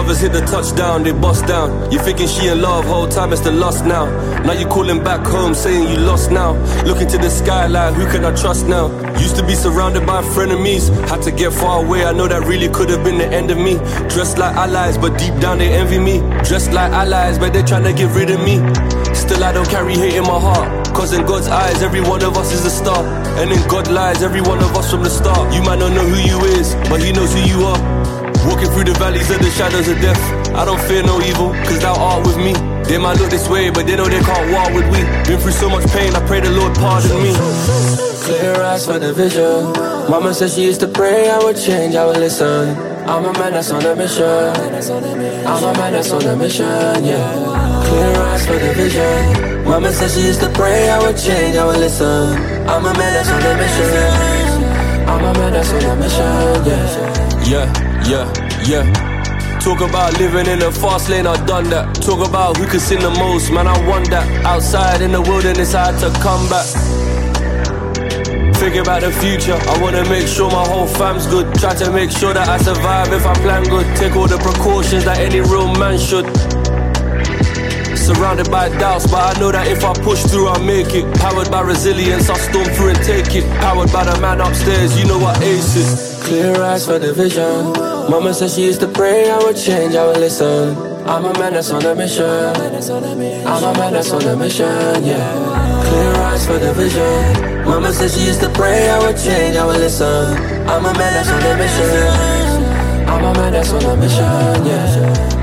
brothers hit the touchdown, they bust down. You thinking she in love, whole time it's the lust now. Now you calling back home, saying you lost now. Looking to the sky like, who can I trust now? Used to be surrounded by frenemies, had to get far away, I know that really could have been the end of me. Dressed like allies, but deep down they envy me. Dressed like allies, but they trying to get rid of me. Still I don't carry hate in my heart, cause in God's eyes, every one of us is a star. And in God lies, every one of us from the start. You might not know who you is, but he knows who you are. Walking through the valleys of the shadows of death, I don't fear no evil, cause thou art with me. They might look this way, but they know they can't war with we. Been through so much pain, I pray the Lord pardon me. Clear eyes for the vision. Mama said she used to pray I would change, I would listen. I'm a man that's on a mission. I'm a man that's on a mission, yeah. Clear eyes for the vision. Mama said she used to pray I would change, I would listen. I'm a man that's on a mission. I'm a man that's on a mission, yeah. Yeah. Talk about living in the fast lane, I've done that. Talk about who could sing the most, man, I want that. Outside in the wilderness, I had to come back. Think about the future, I wanna make sure my whole fam's good. Try to make sure that I survive if I plan good. Take all the precautions that any real man should. Surrounded by doubts, but I know that if I push through, I'll make it. Powered by resilience, I'll storm through and take it. Powered by the man upstairs, you know what ace is. Clear eyes for the vision. Mama said she used to pray I would change, I would listen. I'm a man that's on a mission. I'm a man that's on a mission, yeah. Clear eyes for the vision. Mama said she used to pray I would change, I would listen. I'm a man that's on a mission. I'm a man that's on a mission, yeah.